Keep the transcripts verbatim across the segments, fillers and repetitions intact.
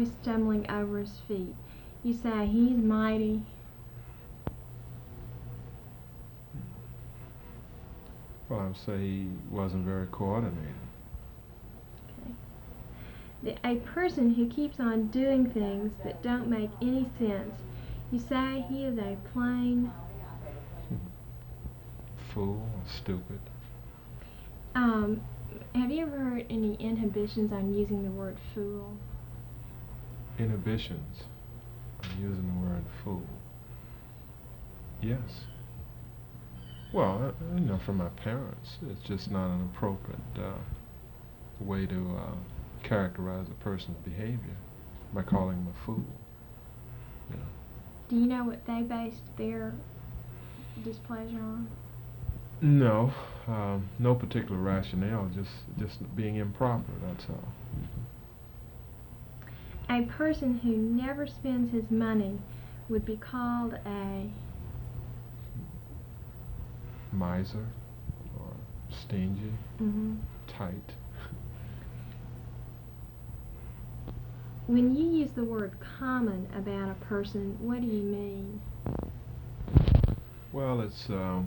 always stumbling over his feet. You say he's mighty. Well, I would say he wasn't very coordinated. Okay. The, a person who keeps on doing things that don't make any sense. You say he is a plain Fool or stupid. Um, have you ever heard any inhibitions on using the word fool? Inhibitions on using the word fool. Yes. Well, uh, you know, from my parents, it's just not an appropriate uh, way to uh, characterize a person's behavior by calling him a fool. You know. Do you know what they based their displeasure on? No, um, no particular rationale. Just, just being improper. That's all. A person who never spends his money would be called a miser or stingy, mm-hmm. tight. When you use the word common about a person, what do you mean? Well, it's um,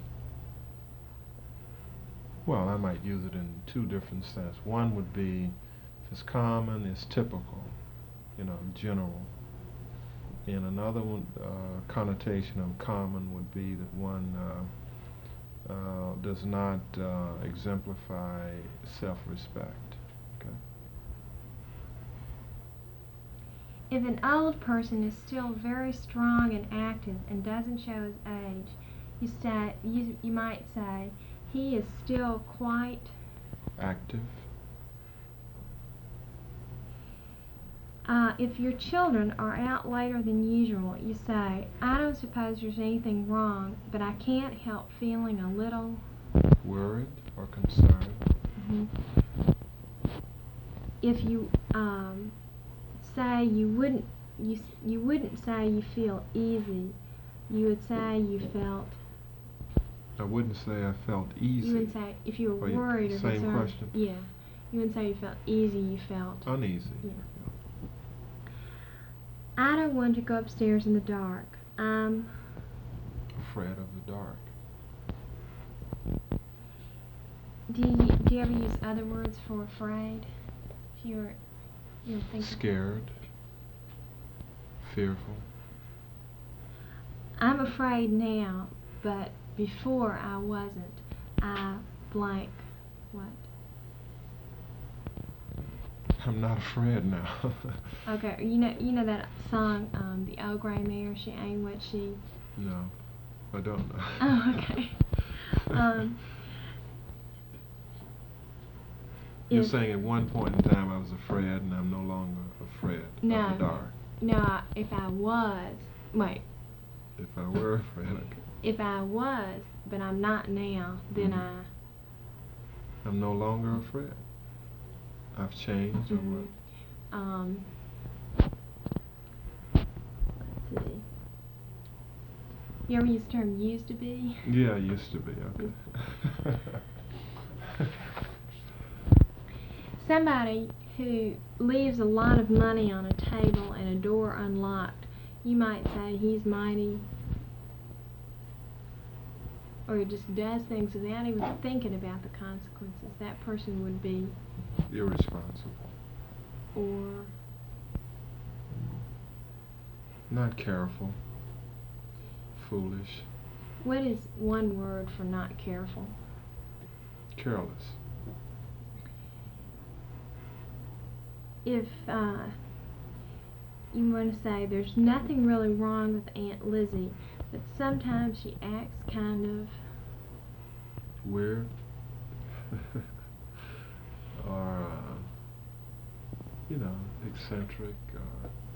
well, I might use it in two different senses. One would be, if it's common, it's typical, you know, general. And another one, uh, connotation of common would be that one uh, uh, does not uh, exemplify self-respect. Okay. If an old person is still very strong and active and doesn't show his age, you say you, you might say he is still quite active. Uh, if your children are out later than usual, you say, I don't suppose there's anything wrong, but I can't help feeling a little worried or concerned. Mm-hmm. If you um, say you wouldn't, you you wouldn't say you feel easy. You would say you felt. I wouldn't say I felt easy. You would say if you were or worried or same concerned. question. Yeah. You wouldn't say you felt easy. You felt uneasy. Yeah. I don't want to go upstairs in the dark. I'm afraid of the dark. Do you do you ever use other words for afraid? If you're you know think scared, fearful. I'm afraid now, but before I wasn't. I blank what? I'm not afraid now. Okay, you know you know that song, um, The Old Gray Mare, She Ain't What She... No, I don't know. Oh, okay. um, You're saying at one point in time I was afraid and I'm no longer afraid no, of the dark. No, if I was, wait. If I were afraid, okay. If I was, but I'm not now, then mm-hmm. I... I'm no longer afraid. I've changed, mm-hmm. or what? Um, let's see. You ever use the term used to be? Yeah, used to be, okay. Somebody who leaves a lot of money on a table and a door unlocked, you might say he's mighty, or he just does things without even thinking about the consequences. That person would be irresponsible. Or not careful, foolish. What is one word for not careful? Careless. If uh, you want to say there's nothing really wrong with Aunt Lizzie, but sometimes she acts kind of weird, or uh, you know, eccentric, or